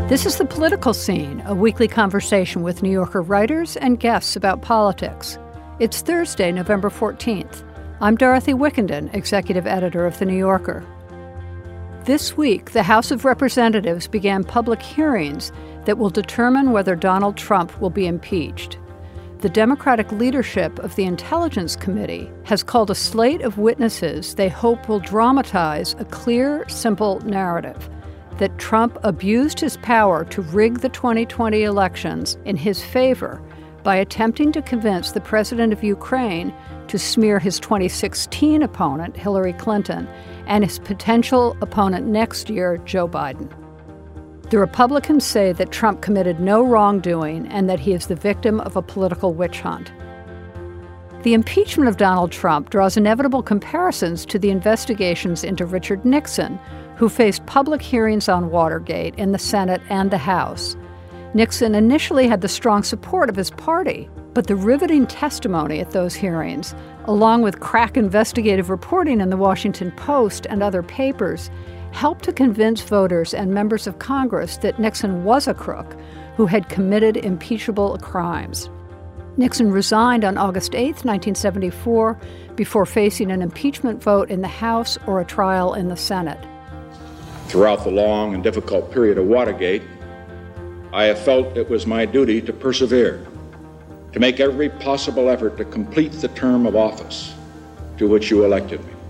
This is The Political Scene, a weekly conversation with New Yorker writers and guests about politics. It's Thursday, November 14th. I'm Dorothy Wickenden, executive editor of The New Yorker. This week, the House of Representatives began public hearings that will determine whether Donald Trump will be impeached. The Democratic leadership of the Intelligence Committee has called a slate of witnesses they hope will dramatize a clear, simple narrative that Trump abused his power to rig the 2020 elections in his favor by attempting to convince the president of Ukraine to smear his 2016 opponent, Hillary Clinton, and his potential opponent next year, Joe Biden. The Republicans say that Trump committed no wrongdoing and that he is the victim of a political witch hunt. The impeachment of Donald Trump draws inevitable comparisons to the investigations into Richard Nixon, who faced public hearings on Watergate in the Senate and the House. Nixon initially had the strong support of his party, but the riveting testimony at those hearings, along with crack investigative reporting in the Washington Post and other papers, helped to convince voters and members of Congress that Nixon was a crook who had committed impeachable crimes. Nixon resigned on August 8, 1974, before facing an impeachment vote in the House or a trial in the Senate. Throughout the long and difficult period of Watergate, I have felt it was my duty to persevere, to make every possible effort to complete the term of office to which you elected me.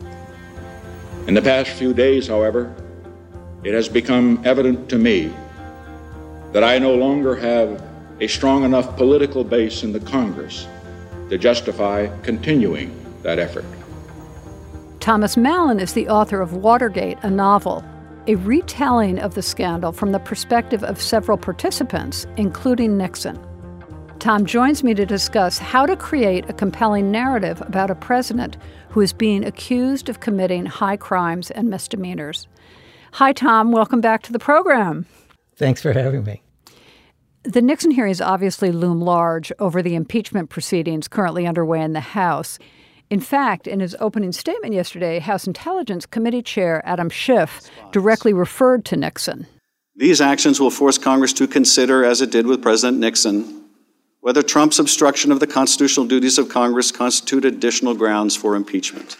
In the past few days, however, it has become evident to me that I no longer have a strong enough political base in the Congress to justify continuing that effort. Thomas Mallon is the author of Watergate, a novel, a retelling of the scandal from the perspective of several participants, including Nixon. Tom joins me to discuss how to create a compelling narrative about a president who is being accused of committing high crimes and misdemeanors. Hi, Tom. Welcome back to the program. Thanks for having me. The Nixon hearings obviously loom large over the impeachment proceedings currently underway in the House. In fact, in his opening statement yesterday, House Intelligence Committee Chair Adam Schiff directly referred to Nixon. These actions will force Congress to consider, as it did with President Nixon, whether Trump's obstruction of the constitutional duties of Congress constitute additional grounds for impeachment.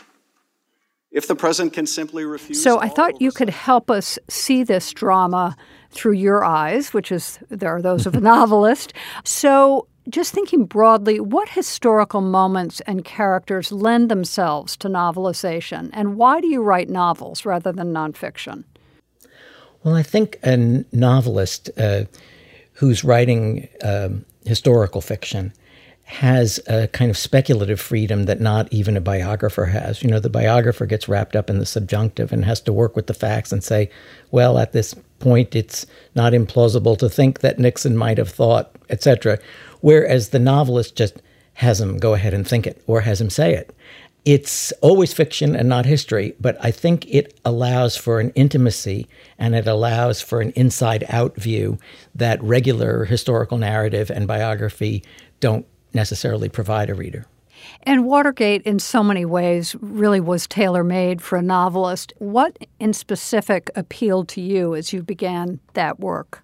If the president can simply refuse... So I thought you could help us see this drama through your eyes, which is, there are those of a novelist. So just thinking broadly, what historical moments and characters lend themselves to novelization? And why do you write novels rather than nonfiction? Well, I think a novelist who's writing historical fiction has a kind of speculative freedom that not even a biographer has. You know, the biographer gets wrapped up in the subjunctive and has to work with the facts and say, well, at this point, it's not implausible to think that Nixon might have thought, etc. Whereas the novelist just has him go ahead and think it or has him say it. It's always fiction and not history, but I think it allows for an intimacy and it allows for an inside-out view that regular historical narrative and biography don't necessarily provide a reader. And Watergate, in so many ways, really was tailor-made for a novelist. What in specific appealed to you as you began that work?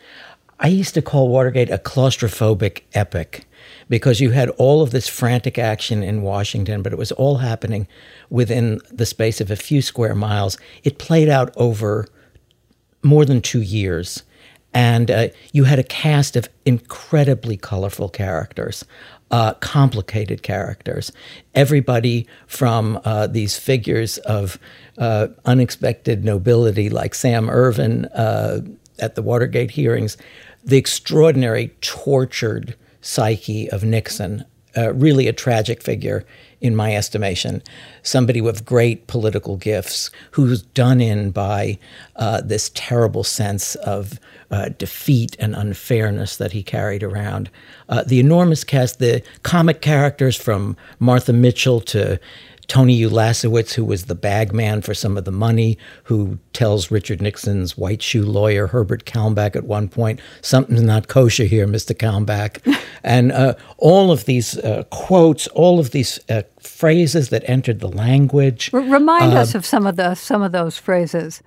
I used to call Watergate a claustrophobic epic because you had all of this frantic action in Washington, but it was all happening within the space of a few square miles. It played out over more than 2 years. And you had a cast of incredibly colorful characters, complicated characters. Everybody from these figures of unexpected nobility like Sam Ervin at the Watergate hearings, the extraordinary tortured psyche of Nixon, really a tragic figure in my estimation, somebody with great political gifts who's done in by this terrible sense of defeat and unfairness that he carried around. The enormous cast, the comic characters from Martha Mitchell to Tony Ulasewicz, who was the bag man for some of the money, who tells Richard Nixon's white shoe lawyer, Herbert Kalmbach, at one point, something's not kosher here, Mr. Kalmbach. And all of these quotes, all of these phrases that entered the language. Remind us of some of those phrases.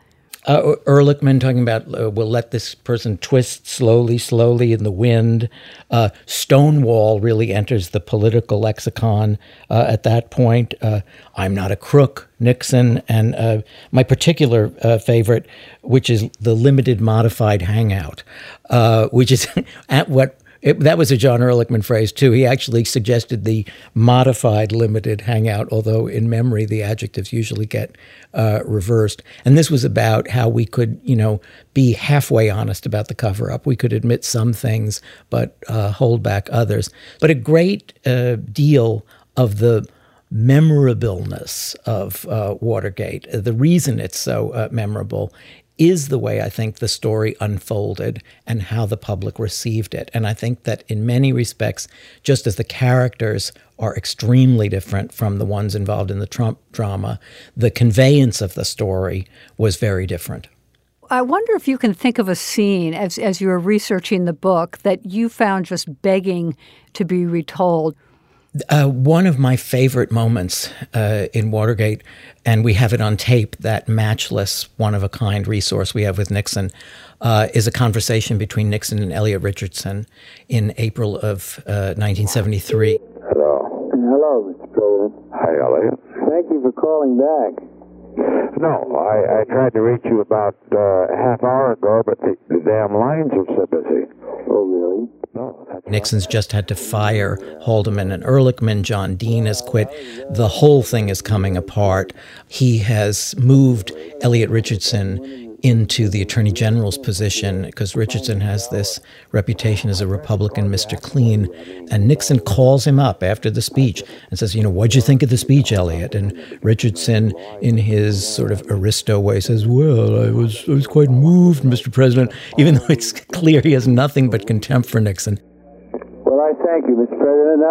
Ehrlichman talking about we'll let this person twist slowly in the wind. Stonewall really enters the political lexicon at that point. I'm not a crook, Nixon. And my particular favorite, which is the limited modified hangout, which is at what that was a John Ehrlichman phrase, too. He actually suggested the modified limited hangout, although in memory the adjectives usually get reversed. And this was about how we could, be halfway honest about the cover-up. We could admit some things, but hold back others. But a great deal of the memorableness of Watergate, the reason it's so memorable, is the way I think the story unfolded and how the public received it. And I think that in many respects, just as the characters are extremely different from the ones involved in the Trump drama, the conveyance of the story was very different. I wonder if you can think of a scene as you were researching the book that you found just begging to be retold. One of my favorite moments in Watergate, and we have it on tape, that matchless, one-of-a-kind resource we have with Nixon, is a conversation between Nixon and Elliot Richardson in April of 1973. Hello. Hello, Mr. President. Hi, Elliot. Thank you for calling back. No, I tried to reach you about a half hour ago, but the damn lines are so busy. Oh, really? No, that's Nixon's just had to fire Haldeman and Ehrlichman. John Dean has quit. The whole thing is coming apart. He has moved Elliot Richardson into the Attorney General's position because Richardson has this reputation as a Republican Mr. Clean. And Nixon calls him up after the speech and says, what'd you think of the speech, Elliot? And Richardson, in his sort of aristo way, says, well, I was quite moved, Mr. President, even though it's clear he has nothing but contempt for Nixon. Well, I thank you, Mr. President.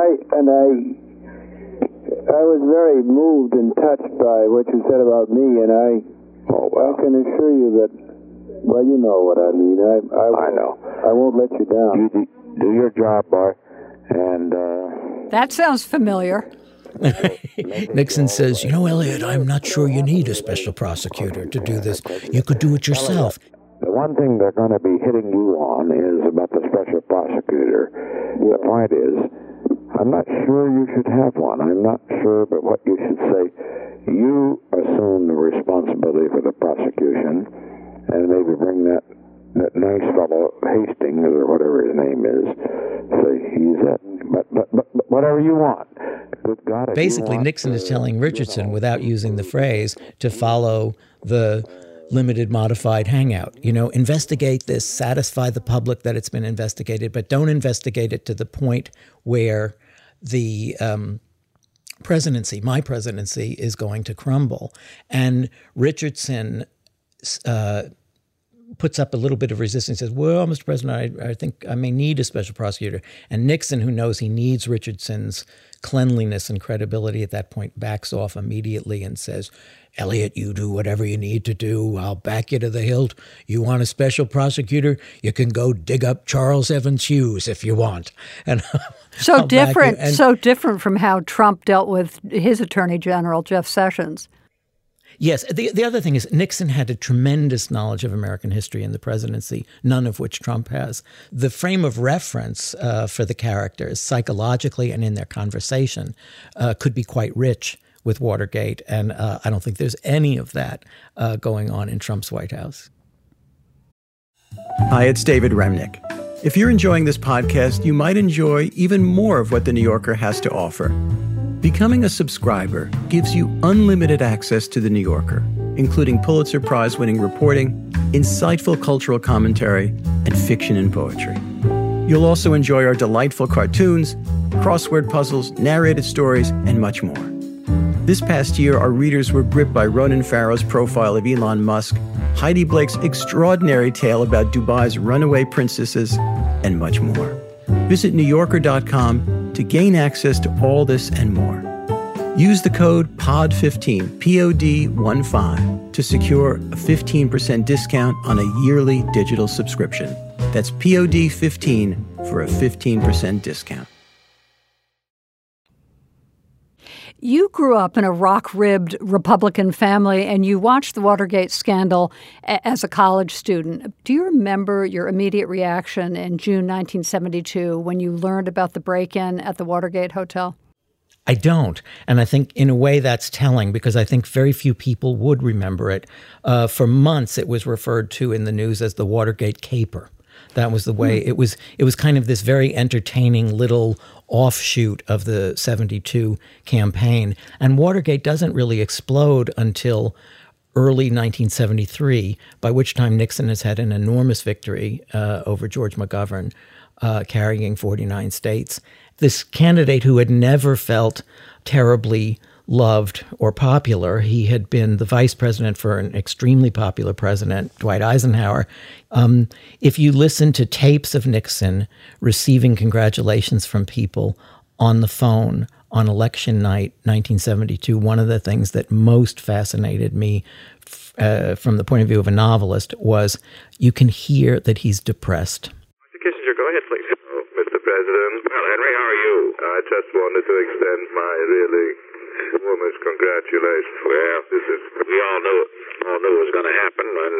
I was very moved and touched by what you said about me, and I can assure you that, well, you know what I mean. I know. I won't let you down. You do your job, boy. And that sounds familiar. Nixon says, Elliot, I'm not sure you need a special prosecutor to do this. You could do it yourself. The one thing they're going to be hitting you on is about the special prosecutor. The point is, I'm not sure you should have one. I'm not sure, but what you should say, you assume the responsibility for the prosecution, and maybe bring that nice fellow Hastings or whatever his name is. Say he's that, but whatever you want. Good God, basically, Nixon is telling Richardson, without using the phrase, to follow the limited modified hangout. Investigate this, satisfy the public that it's been investigated, but don't investigate it to the point where the presidency, my presidency, is going to crumble. And Richardson puts up a little bit of resistance, says, well, Mr. President, I think I may need a special prosecutor. And Nixon, who knows he needs Richardson's cleanliness and credibility at that point, backs off immediately and says, Elliot, you do whatever you need to do. I'll back you to the hilt. You want a special prosecutor? You can go dig up Charles Evans Hughes if you want. And so different from how Trump dealt with his Attorney General, Jeff Sessions. Yes. The other thing is Nixon had a tremendous knowledge of American history in the presidency, none of which Trump has. The frame of reference for the characters, psychologically and in their conversation, could be quite rich with Watergate. And I don't think there's any of that going on in Trump's White House. Hi, it's David Remnick. If you're enjoying this podcast, you might enjoy even more of what The New Yorker has to offer. Becoming a subscriber gives you unlimited access to The New Yorker, including Pulitzer Prize-winning reporting, insightful cultural commentary, and fiction and poetry. You'll also enjoy our delightful cartoons, crossword puzzles, narrated stories, and much more. This past year, our readers were gripped by Ronan Farrow's profile of Elon Musk, Heidi Blake's extraordinary tale about Dubai's runaway princesses, and much more. Visit NewYorker.com to gain access to all this and more. Use the code POD15, POD15, to secure a 15% discount on a yearly digital subscription. That's POD15 for a 15% discount. You grew up in a rock-ribbed Republican family, and you watched the Watergate scandal as a college student. Do you remember your immediate reaction in June 1972 when you learned about the break-in at the Watergate Hotel? I don't. And I think in a way that's telling, because I think very few people would remember it. For months, it was referred to in the news as the Watergate caper. That was the way it was kind of this very entertaining little offshoot of the 72 campaign. And Watergate doesn't really explode until early 1973, by which time Nixon has had an enormous victory over George McGovern, carrying 49 states. This candidate who had never felt terribly loved or popular. He had been the vice president for an extremely popular president, Dwight Eisenhower. If you listen to tapes of Nixon receiving congratulations from people on the phone on election night, 1972, one of the things that most fascinated me from the point of view of a novelist was you can hear that he's depressed. Mr. Kissinger, go ahead, please. Mr. President. Well, Henry, how are you? I just wanted to extend my really warmest congratulations. Well, we all knew it was going to happen, and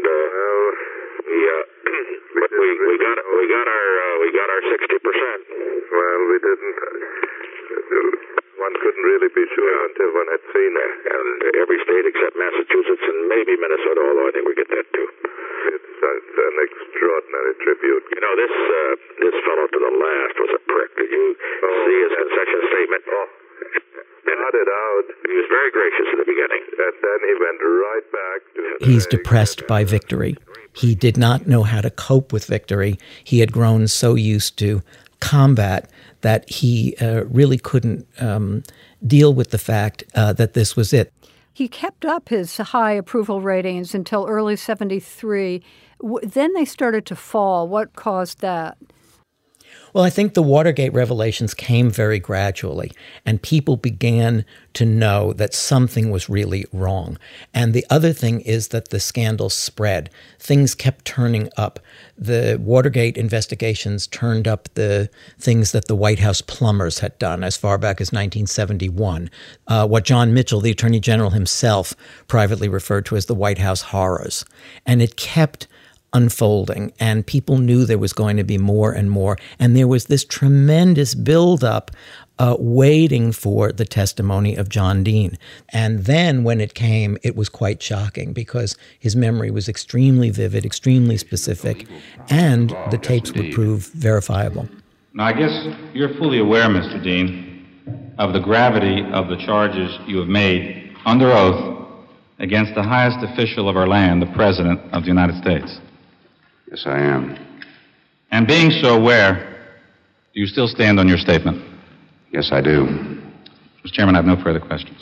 we got our 60%. Well, we didn't. One couldn't really be sure until one had seen it. And every state except Massachusetts and maybe Minnesota, although I think we get that too. It's an extraordinary tribute. You know, this fellow to the last was a prick. Did you see his concession statement? Nodded out. He was very gracious at the beginning. And then he went right back to... He's depressed by victory. He did not know how to cope with victory. He had grown so used to combat that he really couldn't deal with the fact that this was it. He kept up his high approval ratings until early 73. Then they started to fall. What caused that? Well, I think the Watergate revelations came very gradually, and people began to know that something was really wrong. And the other thing is that the scandal spread. Things kept turning up. The Watergate investigations turned up the things that the White House plumbers had done as far back as 1971, what John Mitchell, the Attorney General himself, privately referred to as the White House horrors. And it kept unfolding, and people knew there was going to be more and more. And there was this tremendous buildup waiting for the testimony of John Dean. And then when it came, it was quite shocking because his memory was extremely vivid, extremely specific, and the tapes would prove verifiable. Now, I guess you're fully aware, Mr. Dean, of the gravity of the charges you have made under oath against the highest official of our land, the President of the United States. Yes, I am. And being so aware, do you still stand on your statement? Yes, I do. Mr. Chairman, I have no further questions.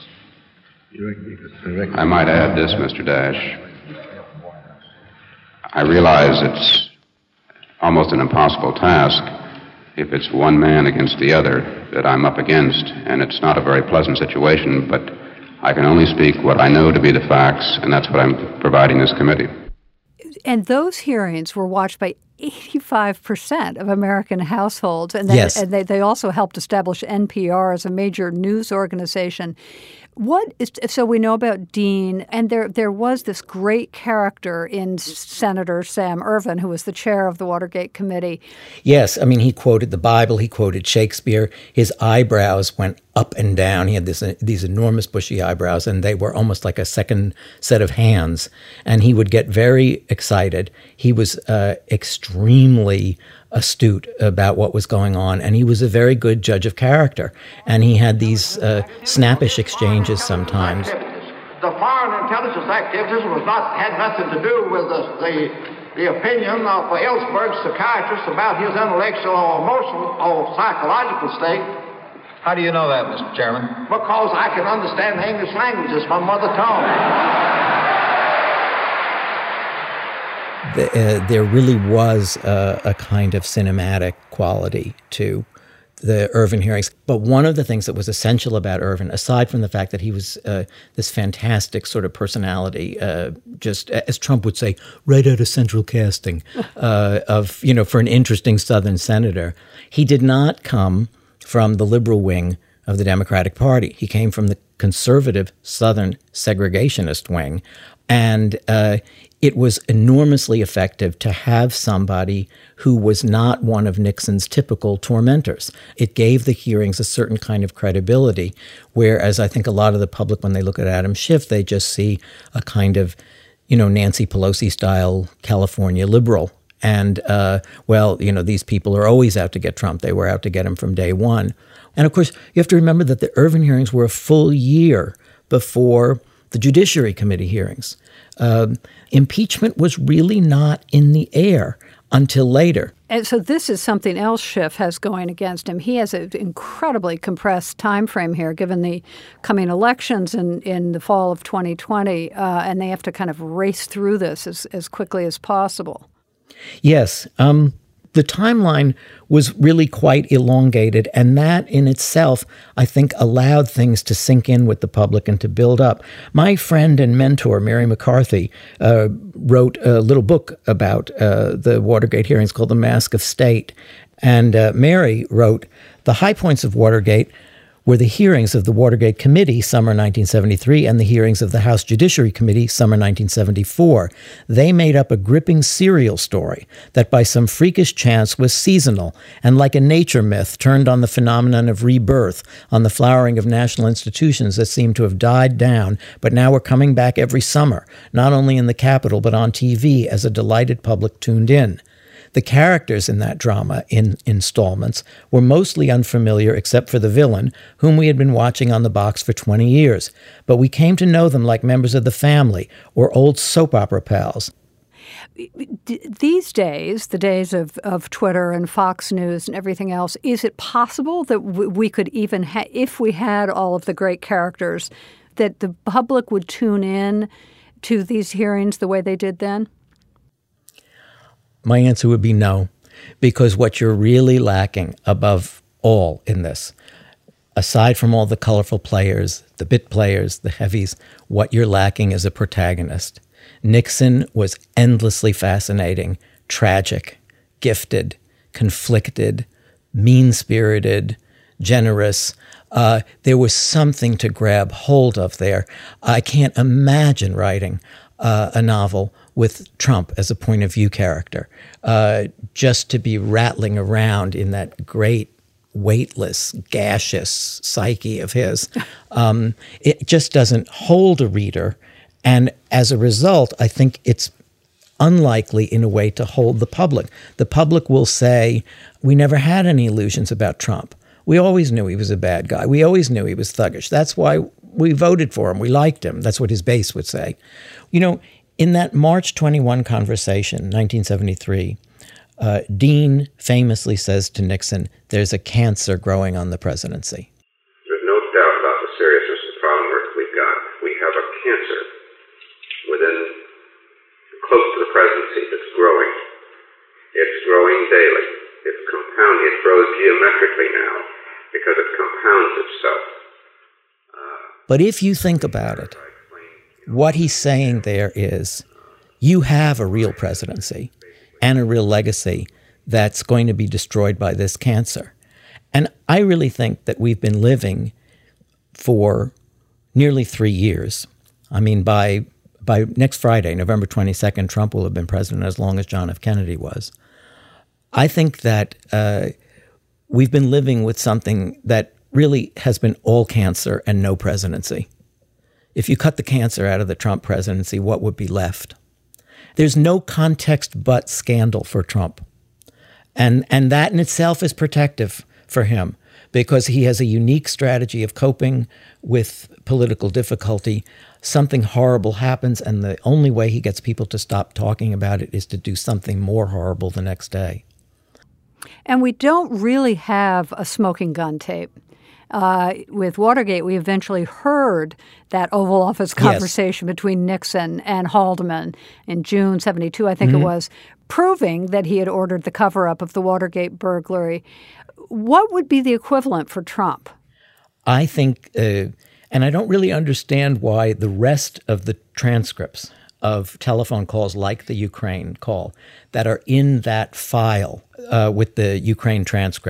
I might add this, Mr. Dash. I realize it's almost an impossible task if it's one man against the other that I'm up against, and it's not a very pleasant situation, but I can only speak what I know to be the facts, and that's what I'm providing this committee. And those hearings were watched by 85% of American households. And, yes. And they also helped establish NPR as a major news organization. So we know about Dean, and there was this great character in Senator Sam Ervin, who was the chair of the Watergate Committee. Yes, I mean, he quoted the Bible, he quoted Shakespeare. His eyebrows went up and down. He had these enormous bushy eyebrows, and they were almost like a second set of hands. And he would get very excited. He was extremely astute about what was going on, and he was a very good judge of character. And he had these snappish exchanges sometimes. The foreign intelligence activities had nothing to do with the opinion of Ellsberg's psychiatrist about his intellectual or emotional or psychological state. How do you know that, Mr. Chairman? Because I can understand the English language. It's my mother tongue. There really was a kind of cinematic quality to the Ervin hearings. But one of the things that was essential about Ervin, aside from the fact that he was this fantastic sort of personality, just as Trump would say, right out of central casting for an interesting Southern senator, he did not come from the liberal wing of the Democratic Party. He came from the conservative Southern segregationist wing, and it was enormously effective to have somebody who was not one of Nixon's typical tormentors. It gave the hearings a certain kind of credibility, whereas I think a lot of the public, when they look at Adam Schiff, they just see a kind of, Nancy Pelosi-style California liberal. And, these people are always out to get Trump. They were out to get him from day one. And, of course, you have to remember that the Ervin hearings were a full year before the Judiciary Committee hearings. Impeachment was really not in the air until later. And so this is something else Schiff has going against him. He has an incredibly compressed time frame here, given the coming elections in the fall of 2020, and they have to kind of race through this as quickly as possible. Yes. The timeline was really quite elongated, and that in itself, I think, allowed things to sink in with the public and to build up. My friend and mentor, Mary McCarthy, wrote a little book about the Watergate hearings called The Mask of State. And Mary wrote, "The high points of Watergate were the hearings of the Watergate Committee, summer 1973, and the hearings of the House Judiciary Committee, summer 1974. They made up a gripping serial story that by some freakish chance was seasonal and like a nature myth turned on the phenomenon of rebirth, on the flowering of national institutions that seemed to have died down, but now were coming back every summer, not only in the Capitol, but on TV as a delighted public tuned in. The characters in that drama, in installments, were mostly unfamiliar except for the villain, whom we had been watching on the box for 20 years. But we came to know them like members of the family or old soap opera pals." These days, the days of Twitter and Fox News and everything else, is it possible that we could even, if we had all of the great characters, that the public would tune in to these hearings the way they did then? My answer would be no, because what you're really lacking above all in this, aside from all the colorful players, the bit players, the heavies, what you're lacking is a protagonist. Nixon was endlessly fascinating, tragic, gifted, conflicted, mean-spirited, generous. There was something to grab hold of there. I can't imagine writing a novel with Trump as a point of view character, just to be rattling around in that great, weightless, gaseous psyche of his. It just doesn't hold a reader. And as a result, I think it's unlikely in a way to hold the public. The public will say, we never had any illusions about Trump. We always knew he was a bad guy. We always knew he was thuggish. That's why we voted for him. We liked him. That's what his base would say. In that March 21 conversation, 1973, Dean famously says to Nixon, "There's a cancer growing on the presidency." There's no doubt about the seriousness of the problem we've got. We have a cancer within, close to the presidency, that's growing. It's growing daily. It's compounding. It grows geometrically now because it compounds itself. But if you think about it, what he's saying there is, you have a real presidency and a real legacy that's going to be destroyed by this cancer. And I really think that we've been living for nearly 3 years. I mean, by next Friday, November 22nd, Trump will have been president as long as John F. Kennedy was. I think that we've been living with something that really has been all cancer and no presidency. If you cut the cancer out of the Trump presidency, what would be left? There's no context but scandal for Trump. And that in itself is protective for him because he has a unique strategy of coping with political difficulty. Something horrible happens, and the only way he gets people to stop talking about it is to do something more horrible the next day. And we don't really have a smoking gun tape. With Watergate, we eventually heard that Oval Office conversation between Nixon and Haldeman in June 72, I think it was, proving that he had ordered the cover-up of the Watergate burglary. What would be the equivalent for Trump? I think, and I don't really understand why the rest of the transcripts of telephone calls like the Ukraine call that are in that file with the Ukraine transcript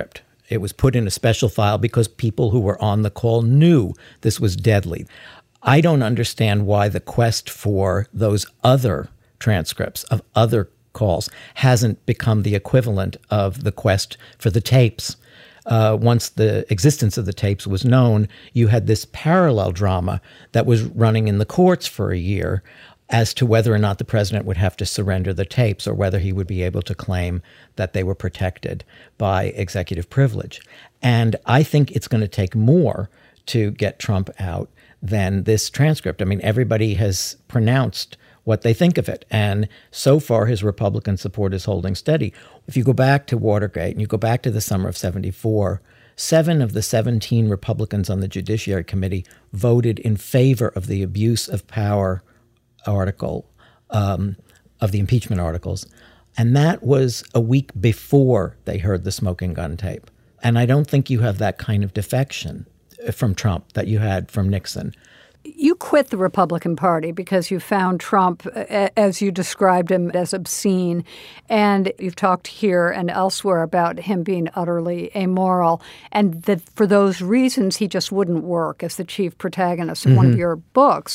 It was put in a special file because people who were on the call knew this was deadly. I don't understand why the quest for those other transcripts of other calls hasn't become the equivalent of the quest for the tapes. Once the existence of the tapes was known, you had this parallel drama that was running in the courts for a year as to whether or not the president would have to surrender the tapes or whether he would be able to claim that they were protected by executive privilege. And I think it's going to take more to get Trump out than this transcript. I mean, everybody has pronounced what they think of it. And so far, his Republican support is holding steady. If you go back to Watergate and you go back to the summer of 1974, 7 of the 17 Republicans on the Judiciary Committee voted in favor of the abuse of power article, of the impeachment articles. And that was a week before they heard the smoking gun tape. And I don't think you have that kind of defection from Trump that you had from Nixon. You quit the Republican Party because you found Trump, as you described him, as obscene. And you've talked here and elsewhere about him being utterly amoral, and that for those reasons he just wouldn't work as the chief protagonist of one of your books.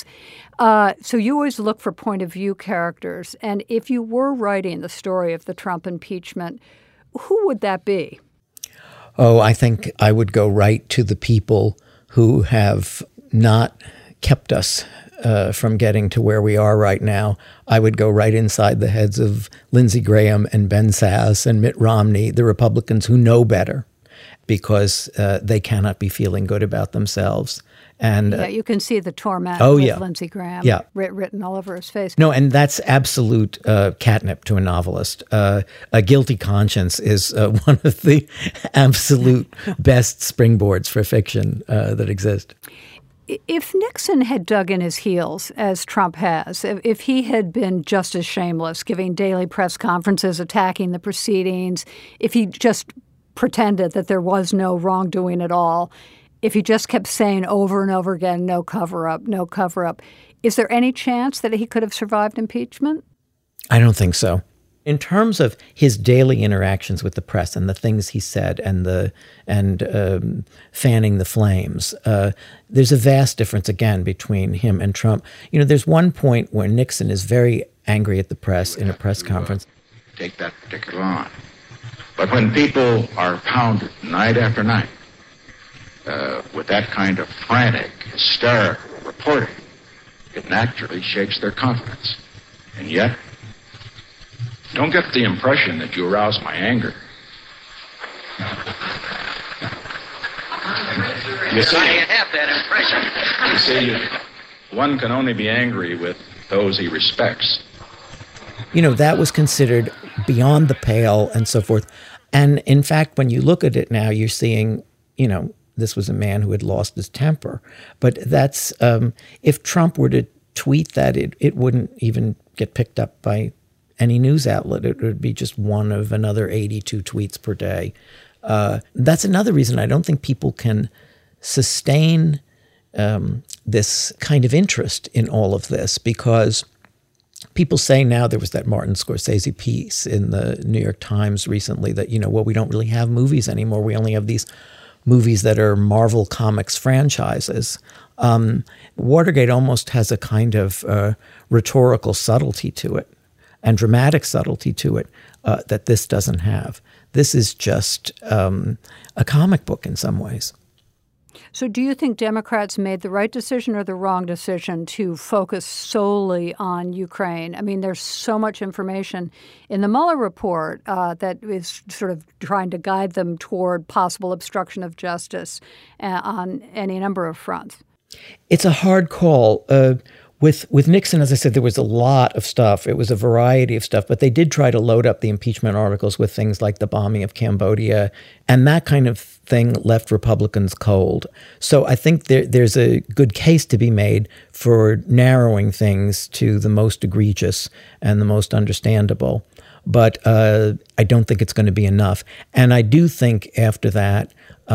So you always look for point of view characters. And if you were writing the story of the Trump impeachment, who would that be? Oh, I think I would go right to the people who have not kept us from getting to where we are right now. I would go right inside the heads of Lindsey Graham and Ben Sasse and Mitt Romney, the Republicans who know better because they cannot be feeling good about themselves. And you can see the torment with Lindsey Graham written all over his face. No, and that's absolute catnip to a novelist. A guilty conscience is one of the absolute best springboards for fiction that exist. If Nixon had dug in his heels, as Trump has, if he had been just as shameless, giving daily press conferences, attacking the proceedings, if he just pretended that there was no wrongdoing at all, if he just kept saying over and over again, no cover-up, no cover-up, is there any chance that he could have survived impeachment? I don't think so. In terms of his daily interactions with the press and the things he said and fanning the flames, there's a vast difference, again, between him and Trump. You know, there's one point where Nixon is very angry at the press in a press conference. Take that particular on. But when people are pounded night after night with that kind of frantic, hysterical reporting, it naturally shakes their confidence. And yet, don't get the impression that you arouse my anger. You see, have that impression. You see, one can only be angry with those he respects. You know, that was considered beyond the pale and so forth. And in fact, when you look at it now, you're seeing, you know, this was a man who had lost his temper. But that's, if Trump were to tweet that, it wouldn't even get picked up by any news outlet. It would be just one of another 82 tweets per day. That's another reason I don't think people can sustain this kind of interest in all of this, because people say now, there was that Martin Scorsese piece in the New York Times recently that, you know, well, we don't really have movies anymore. We only have these movies that are Marvel Comics franchises. Watergate almost has a kind of rhetorical subtlety to it and dramatic subtlety to it that this doesn't have. This is just a comic book in some ways. So do you think Democrats made the right decision or the wrong decision to focus solely on Ukraine? I mean, there's so much information in the Mueller report that is sort of trying to guide them toward possible obstruction of justice on any number of fronts. It's a hard call. With Nixon, as I said, there was a lot of stuff. It was a variety of stuff, but they did try to load up the impeachment articles with things like the bombing of Cambodia, and that kind of thing left Republicans cold. So I think there's a good case to be made for narrowing things to the most egregious and the most understandable. But I don't think it's going to be enough. And I do think after that,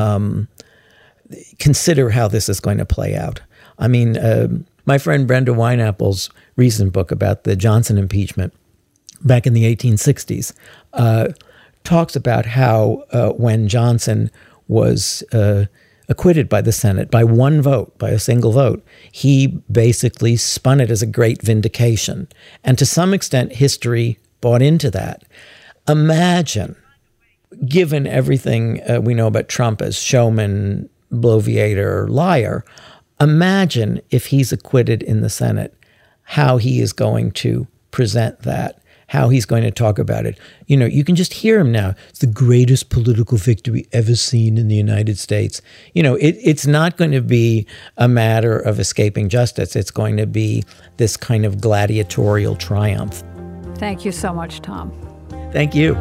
consider how this is going to play out. I mean, my friend Brenda Wineapple's recent book about the Johnson impeachment back in the 1860s talks about how when Johnson was acquitted by the Senate by one vote, by a single vote, he basically spun it as a great vindication. And to some extent, history bought into that. Imagine, given everything we know about Trump as showman, bloviator, liar, imagine if he's acquitted in the Senate, how he is going to present that, how he's going to talk about it. You know, you can just hear him now. It's the greatest political victory ever seen in the United States. You know, it's not going to be a matter of escaping justice. It's going to be this kind of gladiatorial triumph. Thank you so much, Tom. Thank you.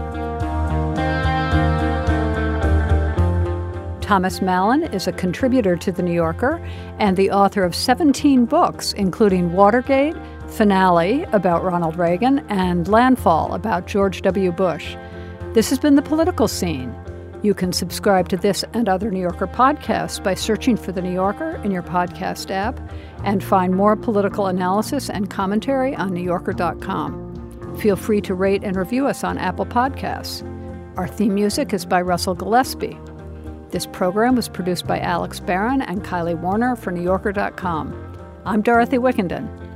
Thomas Mallon is a contributor to The New Yorker and the author of 17 books, including Watergate, Finale about Ronald Reagan, and Landfall about George W. Bush. This has been The Political Scene. You can subscribe to this and other New Yorker podcasts by searching for The New Yorker in your podcast app and find more political analysis and commentary on NewYorker.com. Feel free to rate and review us on Apple Podcasts. Our theme music is by Russell Gillespie. This program was produced by Alex Barron and Kylie Warner for NewYorker.com. I'm Dorothy Wickenden.